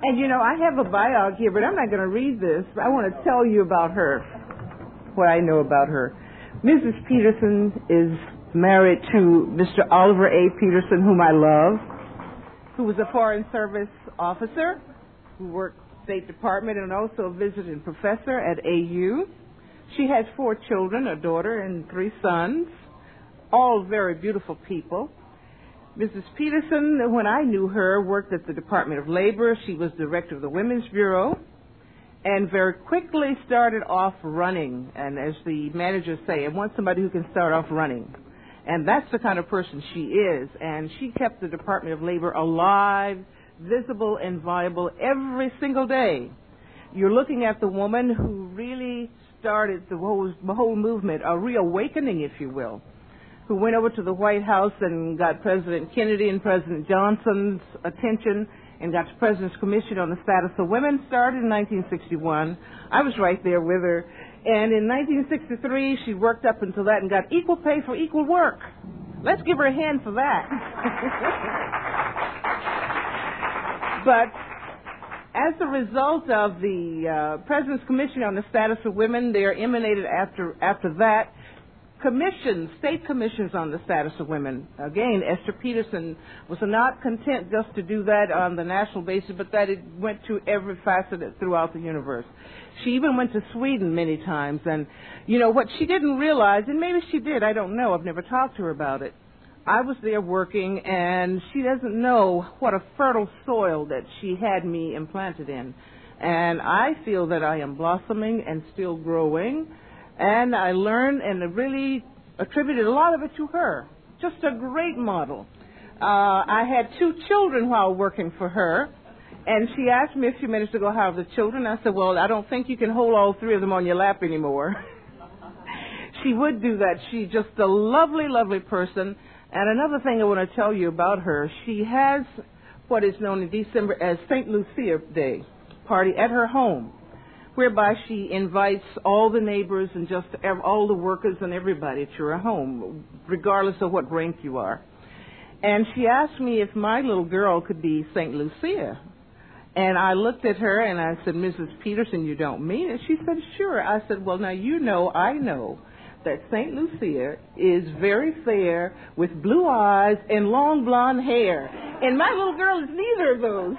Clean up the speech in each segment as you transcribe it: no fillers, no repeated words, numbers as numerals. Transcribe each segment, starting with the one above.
And you know, I have a bio here, but I'm not going to read this. I want to tell you about her, what I know about her. Mrs. Peterson is married to Mr. Oliver A. Peterson, whom I love, who was a Foreign Service officer, who worked State Department and also a visiting professor at AU. She has 4 children, a daughter and 3 sons, all very beautiful people. Mrs. Peterson, when I knew her, worked at the Department of Labor. She was director of the Women's Bureau and very quickly started off running. And as the managers say, I want somebody who can start off running. And that's the kind of person she is. And she kept the Department of Labor alive, visible, and viable every single day. You're looking at the woman who really started the whole movement, a reawakening, if you will, who went over to the White House and got President Kennedy and President Johnson's attention and got the President's Commission on the Status of Women, started in 1961. I was right there with her. And in 1963, she worked up until that and got equal pay for equal work. Let's give her a hand for that. But as a result of the President's Commission on the Status of Women, they are emanated after that commissions, state commissions on the status of women. Again, Esther Peterson was not content just to do that on the national basis, but that it went to every facet throughout the universe. She even went to Sweden many times, and you know what she didn't realize, and maybe she did, I don't know, I've never talked to her about it. I was there working, and she doesn't know what a fertile soil that she had me implanted in. And I feel that I am blossoming and still growing. And I learned and really attributed a lot of it to her. Just a great model. I had 2 children while working for her, and she asked me a few minutes ago how are the children. I said, well, I don't think you can hold all 3 of them on your lap anymore. She would do that. She's just a lovely, lovely person. And another thing I want to tell you about her, she has what is known in December as St. Lucia Day party at her home, whereby she invites all the neighbors and just all the workers and everybody to her home, regardless of what rank you are. And she asked me if my little girl could be St. Lucia. And I looked at her and I said, Mrs. Peterson, you don't mean it? She said, sure. I said, well, now you know, I know that St. Lucia is very fair with blue eyes and long blonde hair. And my little girl is neither of those.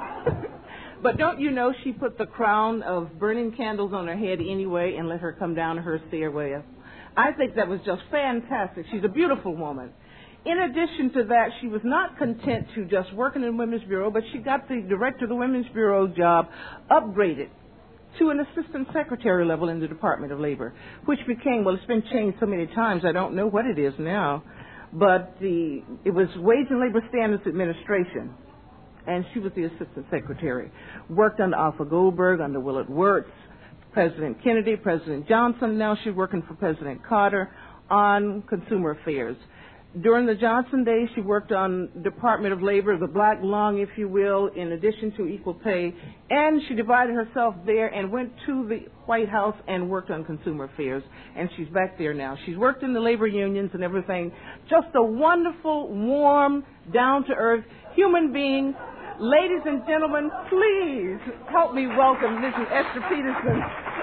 But don't you know she put the crown of burning candles on her head anyway and let her come down her stairway? I think that was just fantastic. She's a beautiful woman. In addition to that, she was not content to just work in the Women's Bureau, but she got the director of the Women's Bureau job upgraded to an assistant secretary level in the Department of Labor, which became, well, it's been changed so many times, I don't know what it is now, but it was Wage and Labor Standards Administration. And she was the assistant secretary. Worked under Alpha Goldberg, under Willard Wirtz, President Kennedy, President Johnson. Now she's working for President Carter on consumer affairs. During the Johnson days, she worked on Department of Labor, the black lung, if you will, in addition to equal pay. And she divided herself there and went to the White House and worked on consumer affairs. And she's back there now. She's worked in the labor unions and everything. Just a wonderful, warm, down-to-earth human being. Ladies and gentlemen, please help me welcome Mrs. Esther Peterson.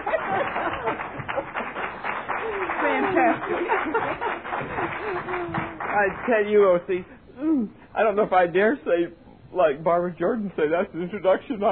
Fantastic. I tell you, O.C., I don't know if I dare say, like Barbara Jordan said, that's the introduction.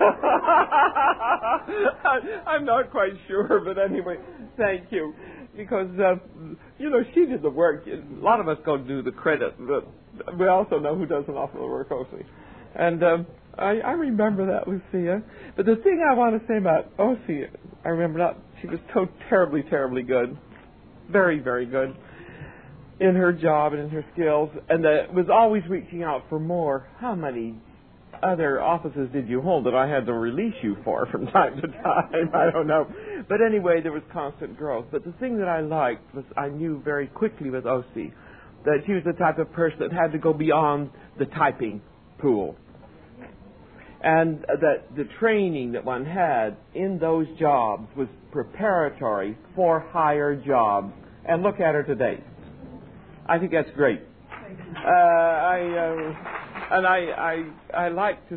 I'm not quite sure, but anyway, thank you. Because, you know, she did the work. A lot of us go do the credit, but we also know who does an awful lot of work, O.C. And I remember that, Lucia. But the thing I want to say about O.C., I remember not, she was so terribly, terribly good. Very, very good in her job and in her skills, and was always reaching out for more. How many other offices did you hold that I had to release you for from time to time? I don't know. But anyway, there was constant growth. But the thing that I liked was I knew very quickly with O.C. that she was the type of person that had to go beyond the typing pool. And that the training that one had in those jobs was preparatory for higher jobs. And look at her today. I think that's great. I like to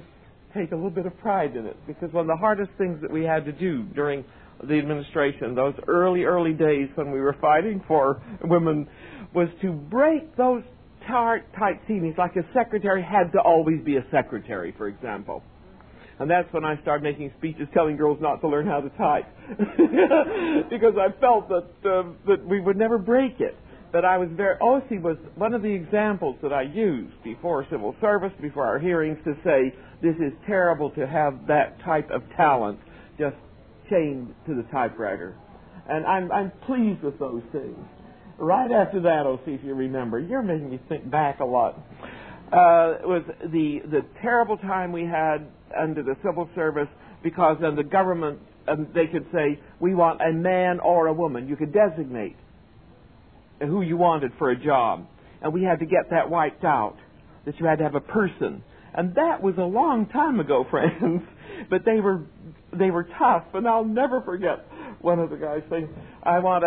take a little bit of pride in it, because one of the hardest things that we had to do during the administration, those early days when we were fighting for women, was to break those tight ceilings. Like a secretary had to always be a secretary, for example. And that's when I started making speeches telling girls not to learn how to type, because I felt that we would never break it. But OC was one of the examples that I used before civil service, before our hearings, to say this is terrible to have that type of talent just chained to the typewriter. And I'm pleased with those things. Right after that, OC, if you remember, you're making me think back a lot. It was the terrible time we had under the civil service, because then the government, they could say, we want a man or a woman. You could designate who you wanted for a job. And we had to get that wiped out, that you had to have a person. And that was a long time ago, friends. But they were tough. And I'll never forget one of the guys saying, I want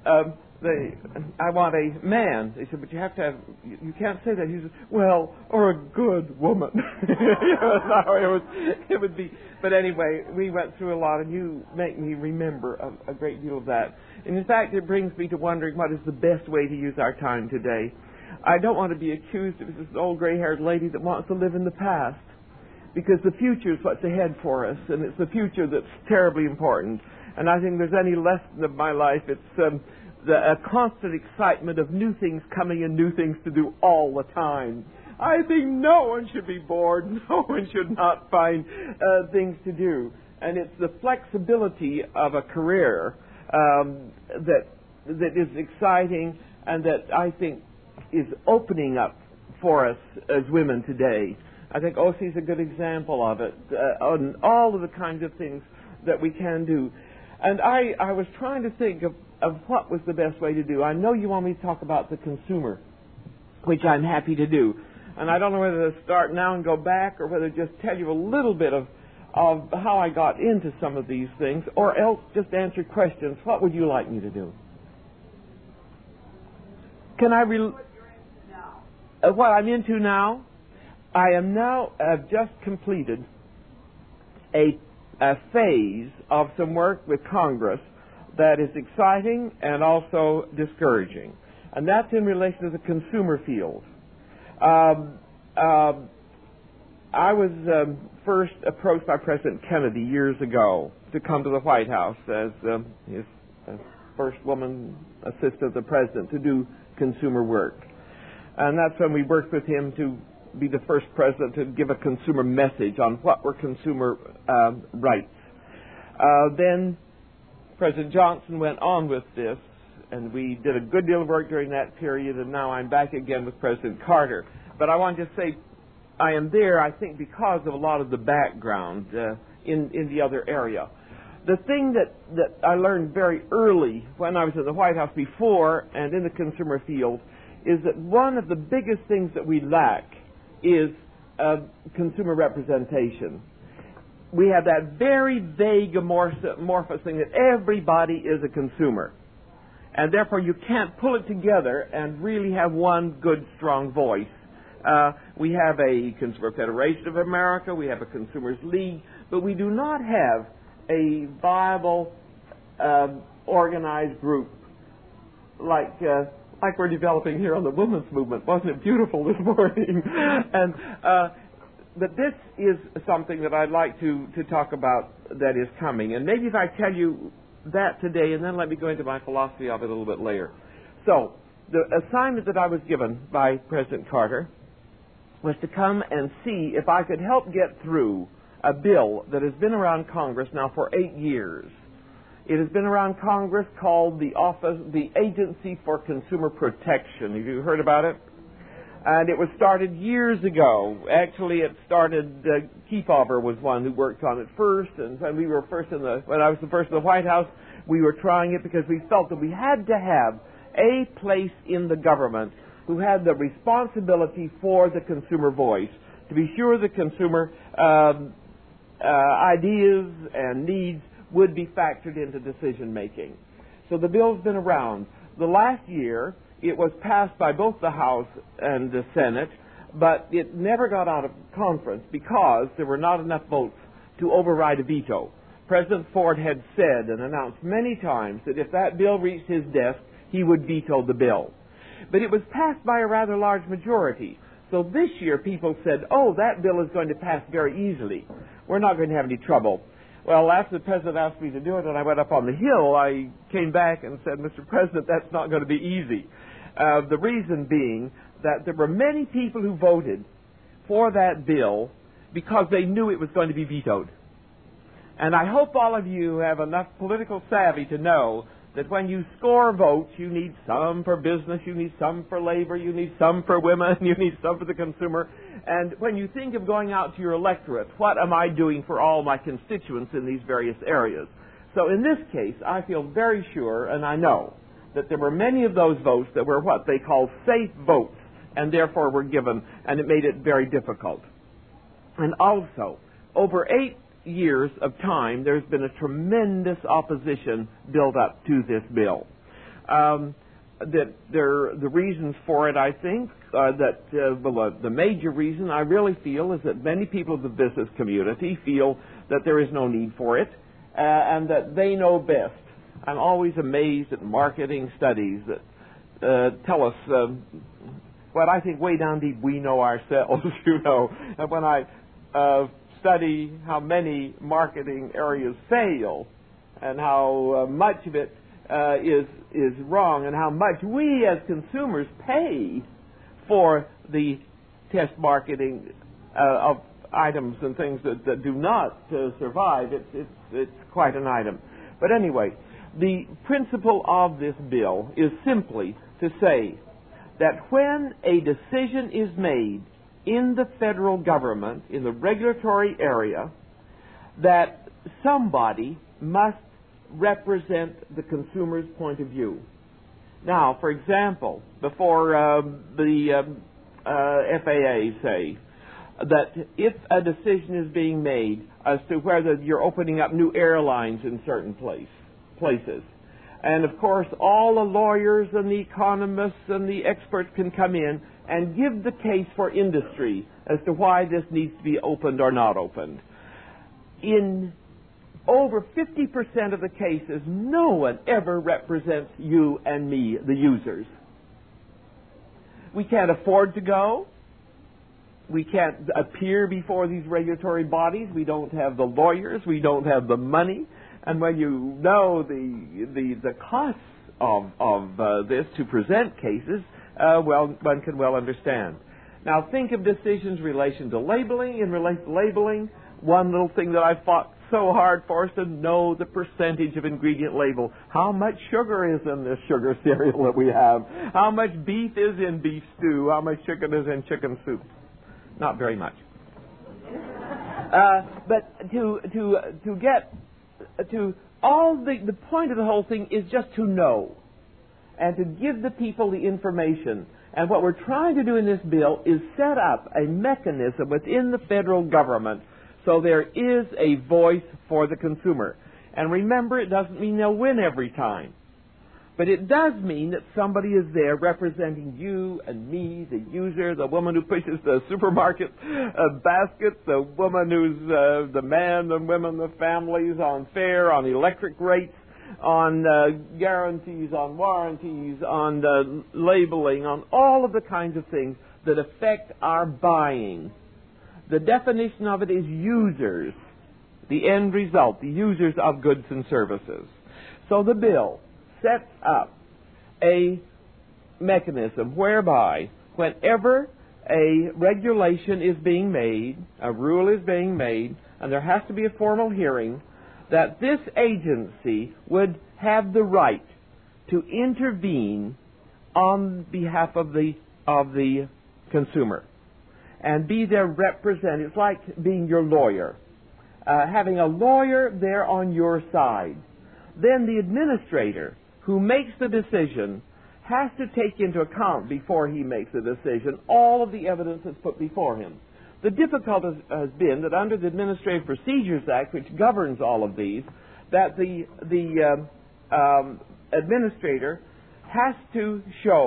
a man. They said, but you have to have, you can't say that. He said, well, or a good woman. It would be. But anyway, we went through a lot, and you make me remember a great deal of that. And in fact, it brings me to wondering what is the best way to use our time today. I don't want to be accused of this old gray-haired lady that wants to live in the past, because the future is what's ahead for us, and it's the future that's terribly important. And I think there's any lesson of my life, it's a constant excitement of new things coming and new things to do all the time. I think no one should be bored. No one should not find things to do. And it's the flexibility of a career that is exciting, and that I think is opening up for us as women today. I think OC is a good example of it, on all of the kinds of things that we can do. And I was trying to think of what was the best way to do. I know you want me to talk about the consumer, which I'm happy to do. And I don't know whether to start now and go back, or whether to just tell you a little bit of how I got into some of these things, or else just answer questions. What would you like me to do? Can I... what I'm into now? I am now, just completed a phase of some work with Congress that is exciting and also discouraging. And that's in relation to the consumer field. I was first approached by President Kennedy years ago to come to the White House as his first woman assistant of the president to do consumer work. And that's when we worked with him to be the first president to give a consumer message on what were consumer rights. Then President Johnson went on with this, and we did a good deal of work during that period, and now I'm back again with President Carter. But I want to say I am there, I think, because of a lot of the background in the other area. The thing that I learned very early when I was in the White House before and in the consumer field is that one of the biggest things that we lack is consumer representation. We have that very vague amorphous thing that everybody is a consumer. And therefore you can't pull it together and really have one good, strong voice. We have a Consumer Federation of America, we have a Consumers League, but we do not have a viable, organized group like we're developing here on the women's movement. Wasn't it beautiful this morning? And but this is something that I'd like to talk about that is coming. And maybe if I tell you that today, and then let me go into my philosophy of it a little bit later. So, the assignment that I was given by President Carter was to come and see if I could help get through a bill that has been around Congress now for 8 years. It has been around Congress called the Agency for Consumer Protection. Have you heard about it? And it was started years ago. Actually, it started, Kefauver was one who worked on it first, and when I was the first in the White House, we were trying it because we felt that we had to have a place in the government who had the responsibility for the consumer voice, to be sure the consumer ideas and needs would be factored into decision making. So the bill's been around. The last year, it was passed by both the House and the Senate but it never got out of conference because there were not enough votes to override a veto. President Ford had said and announced many times that if that bill reached his desk, he would veto the bill. But it was passed by a rather large majority. So this year people said, oh, that bill is going to pass very easily. We're not going to have any trouble. Well, after the President asked me to do it and I went up on the Hill, I came back and said, Mr. President, that's not going to be easy. The reason being that there were many people who voted for that bill because they knew it was going to be vetoed. And I hope all of you have enough political savvy to know that when you score votes, you need some for business, you need some for labor, you need some for women, you need some for the consumer. And when you think of going out to your electorate, what am I doing for all my constituents in these various areas? So in this case, I feel very sure, and I know, that there were many of those votes that were what they call safe votes, and therefore were given, and it made it very difficult. And also, over 8 years of time, there's been a tremendous opposition built up to this bill. The reasons for it, I think, the major reason I really feel is that many people of the business community feel that there is no need for it, and that they know best. I'm always amazed at marketing studies that tell us what I think way down deep we know ourselves, you know. And when I study how many marketing areas fail and how much of it is wrong and how much we as consumers pay for the test marketing of items and things that do not survive, it's quite an item. But anyway, the principle of this bill is simply to say that when a decision is made in the federal government, in the regulatory area, that somebody must represent the consumer's point of view. Now, for example, before the FAA say that if a decision is being made as to whether you're opening up new airlines in certain places, and of course all the lawyers and the economists and the experts can come in and give the case for industry as to why this needs to be opened or not opened. In over 50% of the cases, no one ever represents you and me, the users. We can't afford to go. We can't appear before these regulatory bodies. We don't have the lawyers. We don't have the money. And when you know the costs of this to present cases, well, one can well understand. Now, think of decisions in relation to labeling. In relation to labeling, one little thing that I fought so hard for is to know the percentage of ingredient label. How much sugar is in this sugar cereal that we have? How much beef is in beef stew? How much chicken is in chicken soup? Not very much. But to get to all the point of the whole thing is just to know and to give the people the information. And what we're trying to do in this bill is set up a mechanism within the federal government so there is a voice for the consumer. And remember, it doesn't mean they'll win every time. But it does mean that somebody is there representing you and me, the user, the woman who pushes the supermarket basket, the woman who's the man and women, the families, on fare, on electric rates, on guarantees, on warranties, on labeling, on all of the kinds of things that affect our buying. The definition of it is users, the end result, the users of goods and services. So the bill sets up a mechanism whereby whenever a regulation is being made, a rule is being made, and there has to be a formal hearing, that this agency would have the right to intervene on behalf of the consumer and be their representative. It's like being your lawyer, having a lawyer there on your side. Then the administrator who makes the decision has to take into account before he makes the decision all of the evidence that's put before him. The difficulty has been that under the Administrative Procedures Act, which governs all of these, that the administrator has to show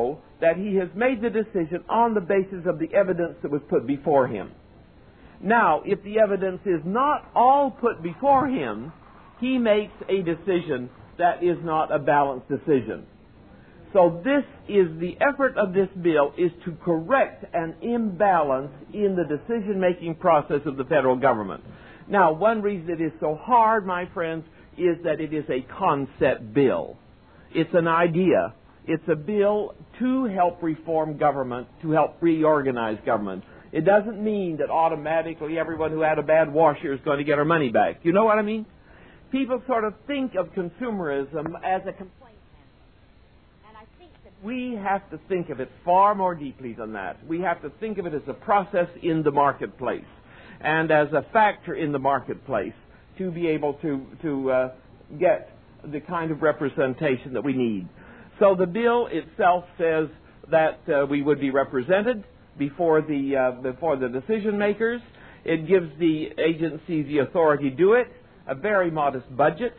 that he has made the decision on the basis of the evidence that was put before him. Now, if the evidence is not all put before him, he makes a decision that is not a balanced decision. So this is the effort of this bill, is to correct an imbalance in the decision-making process of the federal government. Now, one reason it is so hard, my friends, is that it is a concept bill. It's an idea. It's a bill to help reform government, to help reorganize government. It doesn't mean that automatically everyone who had a bad wash here is going to get our money back. You know what I mean? People sort of think of consumerism as a complaint. And I think that we have to think of it far more deeply than that. We have to think of it as a process in the marketplace and as a factor in the marketplace to be able to get the kind of representation that we need. So the bill itself says that we would be represented before the decision makers. It gives the agency the authority to do it, a very modest budget.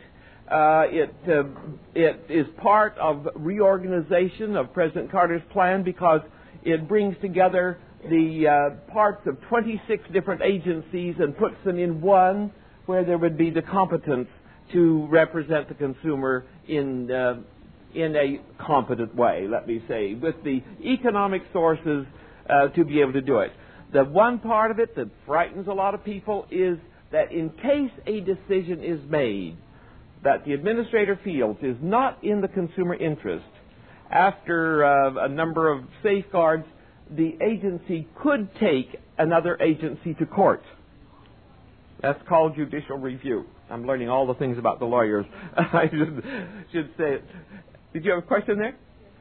It is part of reorganization of President Carter's plan because it brings together the parts of 26 different agencies and puts them in one where there would be the competence to represent the consumer in a competent way, let me say, with the economic sources to be able to do it. The one part of it that frightens a lot of people is that in case a decision is made that the administrator feels is not in the consumer interest, after a number of safeguards, the agency could take another agency to court. That's called judicial review. I'm learning all the things about the lawyers. I should say it. Did you have a question there?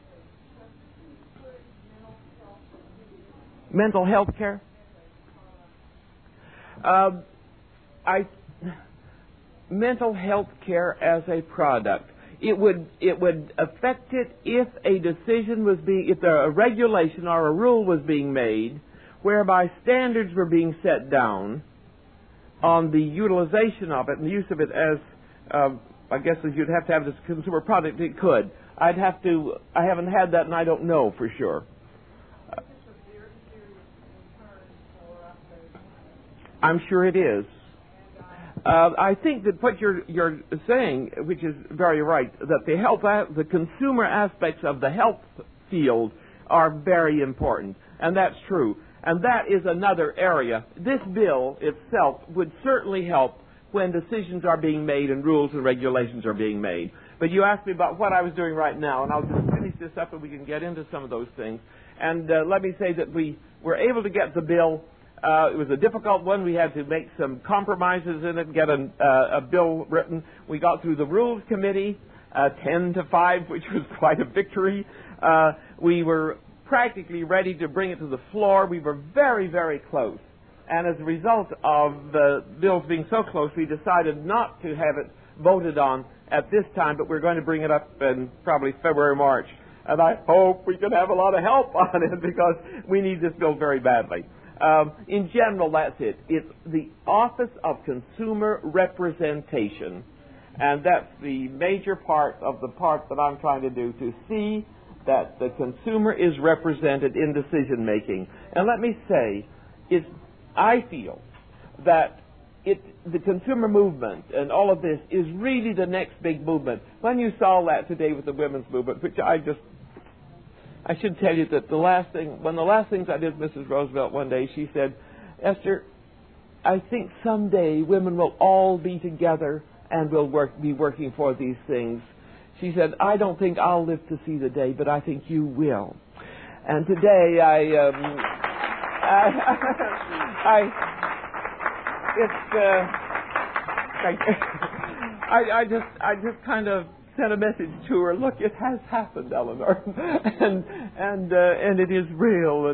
Mental health care? Mental health care as a product. It would affect it if a decision was if a regulation or a rule was being made whereby standards were being set down on the utilization of it and the use of it as, I guess as you'd have to have this consumer product, it could. I haven't had that and I don't know for sure. I'm sure it is. I think that what you're saying, which is very right, that the consumer aspects of the health field are very important, and that's true. And that is another area. This bill itself would certainly help when decisions are being made and rules and regulations are being made. But you asked me about what I was doing right now, and I'll just finish this up and we can get into some of those things. And let me say that we were able to get the bill. It was a difficult one. We had to make some compromises in it, get a bill written. We got through the Rules Committee, 10-5, which was quite a victory. We were practically ready to bring it to the floor. We were very, very close. And as a result of the bills being so close, we decided not to have it voted on at this time, but we're going to bring it up in probably February, March. And I hope we can have a lot of help on it because we need this bill very badly. In general, that's it. It's the Office of Consumer Representation. And that's the major part of the part that I'm trying to do, to see that the consumer is represented in decision making. And let me say, I feel that the consumer movement and all of this is really the next big movement. When you saw that today with the women's movement, which I should tell you that one of the last things I did with Mrs. Roosevelt one day, she said, Esther, I think someday women will all be together and will be working for these things. She said, I don't think I'll live to see the day, but I think you will. And today I just kind of sent a message to her. Look, it has happened, Eleanor, and it is real,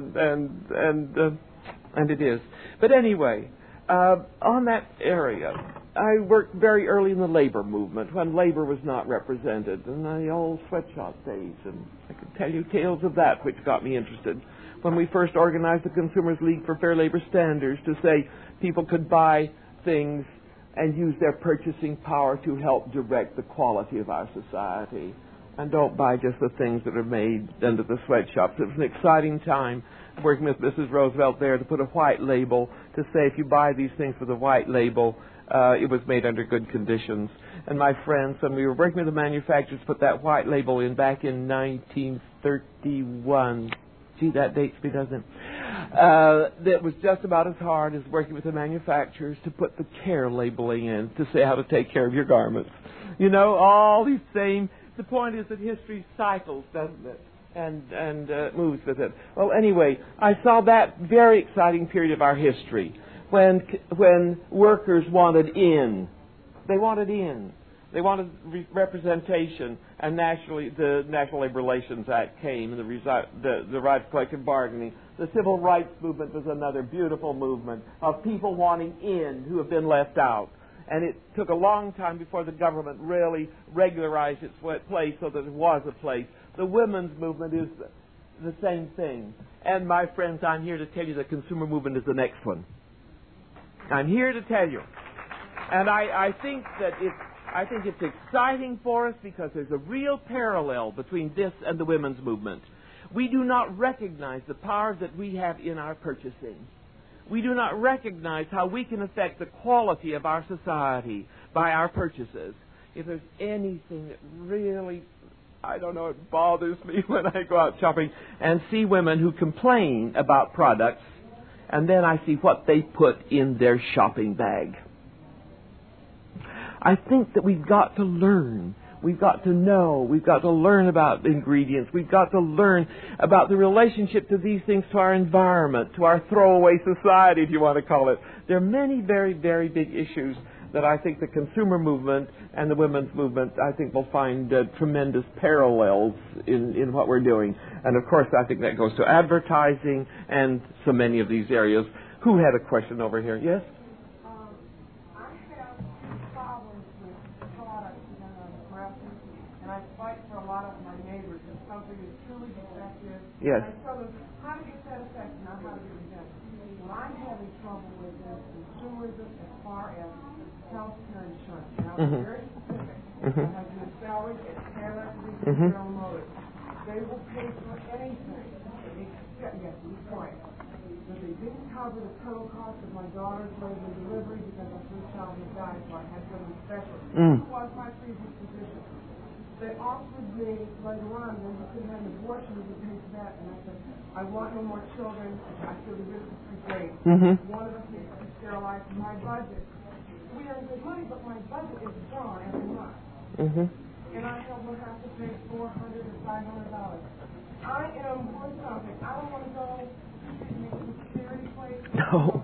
and it is. But anyway, on that area, I worked very early in the labor movement when labor was not represented, in the old sweatshop days, and I could tell you tales of that which got me interested. When we first organized the Consumers League for Fair Labor Standards to say people could buy things and use their purchasing power to help direct the quality of our society. And don't buy just the things that are made under the sweatshops. It was an exciting time working with Mrs. Roosevelt there to put a white label to say if you buy these things with a white label, it was made under good conditions. And my friends, when we were working with the manufacturers, put that white label in back in 1931. Gee, that dates me, doesn't it? That was just about as hard as working with the manufacturers to put the care labeling in to say how to take care of your garments. You know, all these same... The point is that history cycles, doesn't it? And moves with it. Well, anyway, I saw that very exciting period of our history when workers wanted in. They wanted in. They wanted representation, and naturally the National Labor Relations Act came, and the right of collective bargaining. The Civil Rights Movement was another beautiful movement of people wanting in who have been left out. And it took a long time before the government really regularized its place so that it was a place. The women's movement is the same thing. And my friends, I'm here to tell you the consumer movement is the next one. I'm here to tell you. And I think it's exciting for us because there's a real parallel between this and the women's movement. We do not recognize the power that we have in our purchasing. We do not recognize how we can affect the quality of our society by our purchases. If there's anything that really, I don't know, it bothers me when I go out shopping and see women who complain about products, and then I see what they put in their shopping bag. I think that we've got to learn. We've got to know. We've got to learn about ingredients. We've got to learn about the relationship to these things to our environment, to our throwaway society, if you want to call it. There are many very, very big issues that I think the consumer movement and the women's movement, I think, will find tremendous parallels in what we're doing. And, of course, I think that goes to advertising and so many of these areas. Who had a question over here? Yes? I fight for a lot of my neighbors if something is truly defective. Yes. I tell them how to get that effect, not how to get it done. What I'm having trouble with is consumerism as far as health care insurance. Now, I'm very specific. I have been salaried at Cadillac General Motors. They will pay for anything except, yes, it's right. But they didn't cover the total cost of my daughter's labor delivery because my first child had died, so I had to go to specialist. This was my previous position. They offered me later on, when you couldn't have an abortion, you would pay for that. And I said, I want no more children. I feel the risk is too great. One of us needs to be sterilized. My budget, we earn good money, but my budget is gone every month. And I will have to pay $400 or $500. I am worth something. I don't want to go to a security place. No.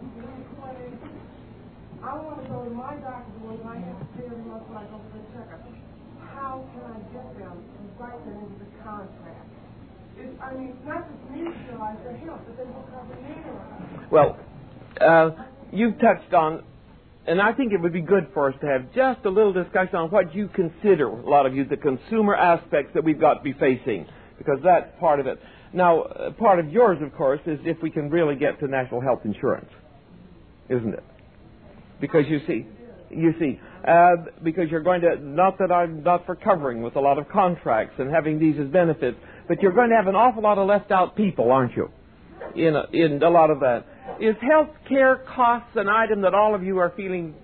I want to go to my doctor's when I have to pay every month when I go for a checkup. How can I get them to write them into the contract? It's not just me to realize their health, but they will cover me. Well, you've touched on, and I think it would be good for us to have just a little discussion on what you consider, a lot of you, the consumer aspects that we've got to be facing, because that's part of it. Now, part of yours, of course, is if we can really get to national health insurance, isn't it? Because you see, because you're going to, not that I'm not for covering with a lot of contracts and having these as benefits, but you're going to have an awful lot of left out people, aren't you? In a lot of that. Is health care costs an item that all of you are feeling?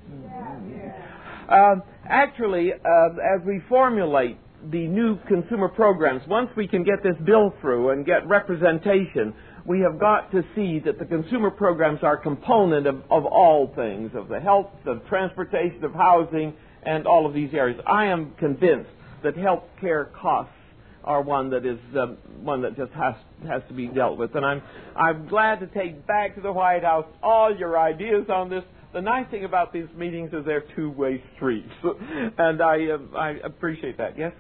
Actually, as we formulate the new consumer programs, once we can get this bill through and get representation, we have got to see that the consumer programs are a component of all things, of the health, of transportation, of housing, and all of these areas. I am convinced that health care costs are one that just has to be dealt with. And I'm glad to take back to the White House all your ideas on this. The nice thing about these meetings is they're two-way streets, and I appreciate that. Yes?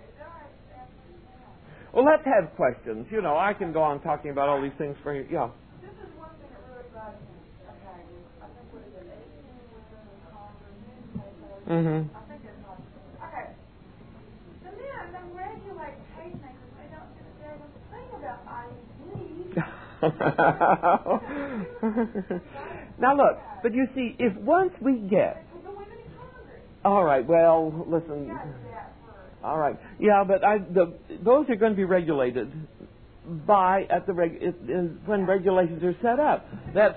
Well, let's have questions. You know, I can go on talking about all these things for you. Yeah. This is one thing that really bothers me. Okay, I think what is it, 18 women in Congress, I think it's not. Okay. The men, them regulate pacemakers, they don't get a day with the thing about IUD. Now look, but you see, if once we get... The women in Congress. All right, well, listen... All right. Yeah, but those are going to be regulated when regulations are set up.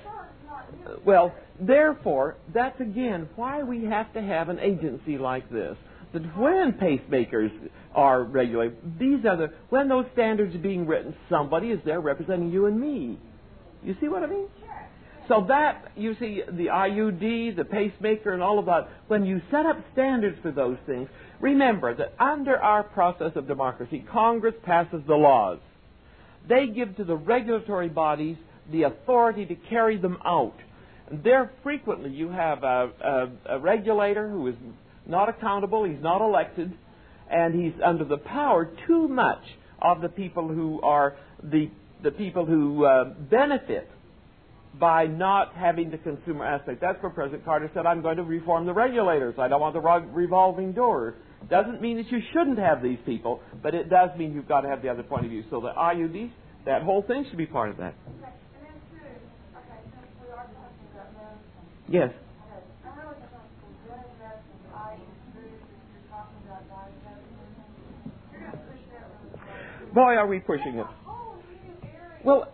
Therefore, that's again why we have to have an agency like this. That when pacemakers are regulated, when those standards are being written, somebody is there representing you and me. You see what I mean? So that, you see, the IUD, the pacemaker, and all of that, when you set up standards for those things, remember that under our process of democracy, Congress passes the laws. They give to the regulatory bodies the authority to carry them out. And there frequently you have a regulator who is not accountable, he's not elected, and he's under the power too much of the people who are the people who benefit by not having the consumer aspect. That's where President Carter said, I'm going to reform the regulators. I don't want the revolving door. Doesn't mean that you shouldn't have these people, but it does mean you've got to have the other point of view. So the IUDs, that whole thing should be part of that. Okay, and then two, since we are talking about medicine. Yes. Okay, I'm really comfortable with medicine, i.e. food, if you're talking about diabetes. You're going to push that really hard. Boy, are we pushing it. Whole new area. Well,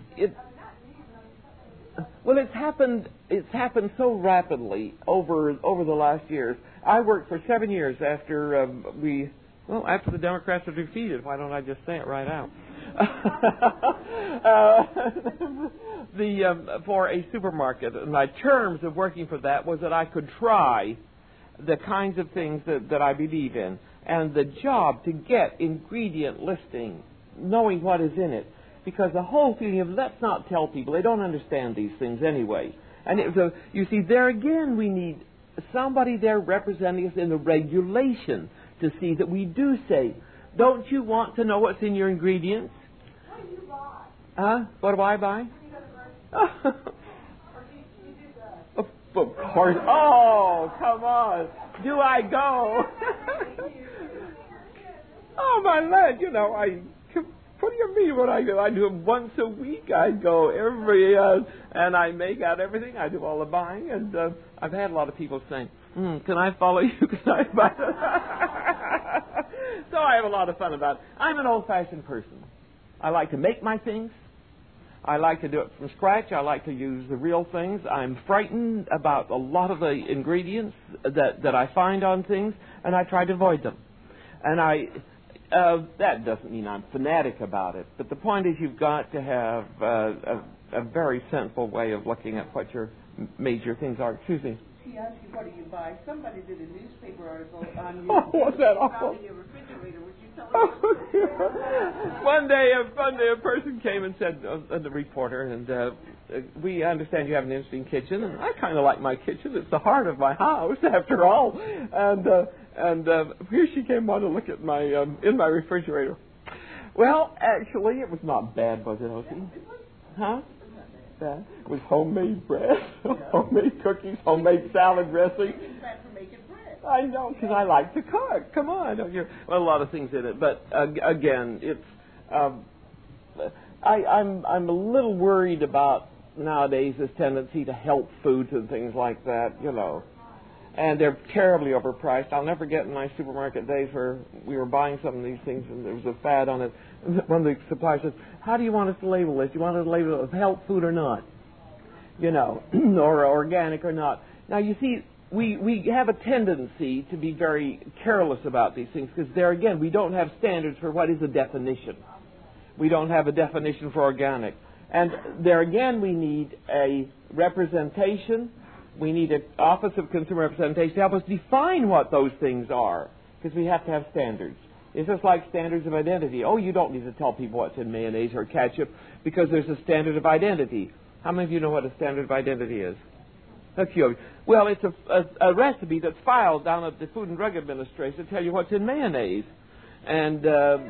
it's happened so rapidly over the last years. I worked for 7 years after after the Democrats were defeated. Why don't I just say it right out? For a supermarket. And my terms of working for that was that I could try the kinds of things that I believe in, and the job to get ingredient listing, knowing what is in it. Because the whole feeling of let's not tell people, they don't understand these things anyway. And you see, there again, we need somebody there representing us in the regulation to see that we do say, don't you want to know what's in your ingredients? What do you buy? What do I buy? When you go to the grocery store. Or do you do that? Of course. Oh, come on. Do I go? Oh, my leg, what do you mean what I do? I do it once a week. I go and I make out everything. I do all the buying, and I've had a lot of people saying, can I follow you? Can I buy So I have a lot of fun about it. I'm an old-fashioned person. I like to make my things. I like to do it from scratch. I like to use the real things. I'm frightened about a lot of the ingredients that I find on things, and I try to avoid them. And that doesn't mean I'm fanatic about it, but the point is you've got to have a very sensible way of looking at what your major things are. Excuse me. She asked you, what do you buy? Somebody did a newspaper article on you. Oh, was that awful? Your refrigerator. Would you tell us? One day a person came and said, the reporter, and we understand you have an interesting kitchen, and I kind of like my kitchen. It's the heart of my house, after all. And here she came on to look at my in my refrigerator. Well, actually, it was not bad, was it, Osie? Huh? Bad. It was homemade bread, homemade cookies, homemade salad dressing. I know, because I like to cook. Come on. Well, a lot of things in it. But, again, it's... I'm a little worried about, nowadays, this tendency to help foods and things like that, And they're terribly overpriced. I'll never forget in my supermarket days where we were buying some of these things and there was a fad on it. One of the suppliers says, how do you want us to label this? Do you want us to label it with health food or not? Or organic or not. Now, you see, we have a tendency to be very careless about these things because there again, we don't have standards for what is a definition. We don't have a definition for organic. And there again, we need a representation. We need an Office of Consumer Representation to help us define what those things are, because we have to have standards. It's just like standards of identity. Oh, you don't need to tell people what's in mayonnaise or ketchup because there's a standard of identity. How many of you know what a standard of identity is? A few of you. Well, it's a recipe that's filed down at the Food and Drug Administration to tell you what's in mayonnaise. And...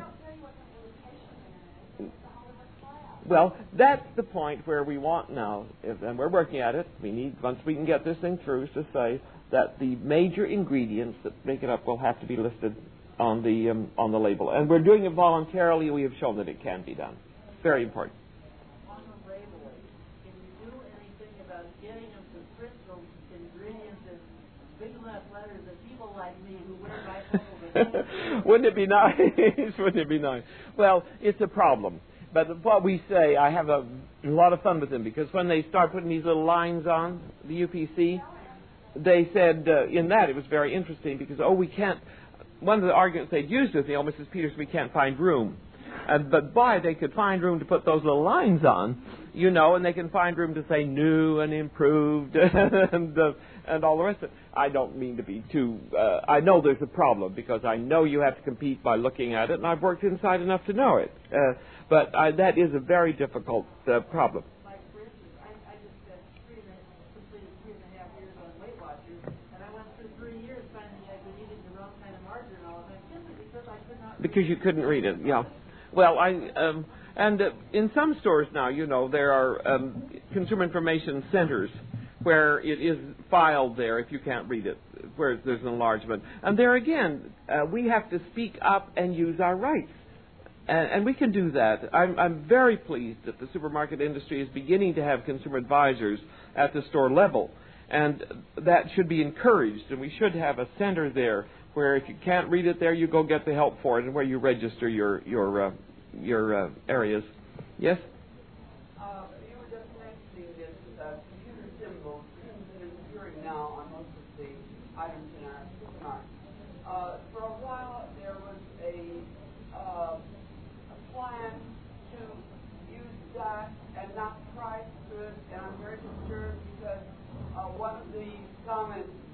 well, that's the point where we want now, and we're working at it. We need, once we can get this thing through, is to say that the major ingredients that make it up will have to be listed on the label. And we're doing it voluntarily. We have shown that it can be done. Very important. On the labeling, can you do anything about getting them to print those ingredients in big enough letters that people like me who wear bifocals. Wouldn't it be nice? Wouldn't it be nice? Well, it's a problem. But what we say, I have a lot of fun with them, because when they start putting these little lines on the UPC, they said in that it was very interesting because, we can't, one of the arguments they'd used with me, Mrs. Peters, we can't find room. But boy, they could find room to put those little lines on, and they can find room to say new and improved and all the rest of it. I don't mean to be too, I know there's a problem because I know you have to compete by looking at it, and I've worked inside enough to know it. But that is a very difficult problem. Like, for instance, I just completed 3.5 years on Weight Watchers, and I went through 3 years finding I was eating the wrong kind of margarine all the time simply because I could not. Because you couldn't read it, yeah. Well, and in some stores now, there are consumer information centers where it is filed there if you can't read it, where there's an enlargement. And there again, we have to speak up and use our rights. And we can do that. I'm very pleased that the supermarket industry is beginning to have consumer advisors at the store level. And that should be encouraged. And we should have a center there where if you can't read it there, you go get the help for it, and where you register your areas. Yes? You were just mentioning this computer symbols that are appearing now on most of the items in our supermarket. For a while, there was a plan to use that and not price goods, and I'm very concerned because one of the comments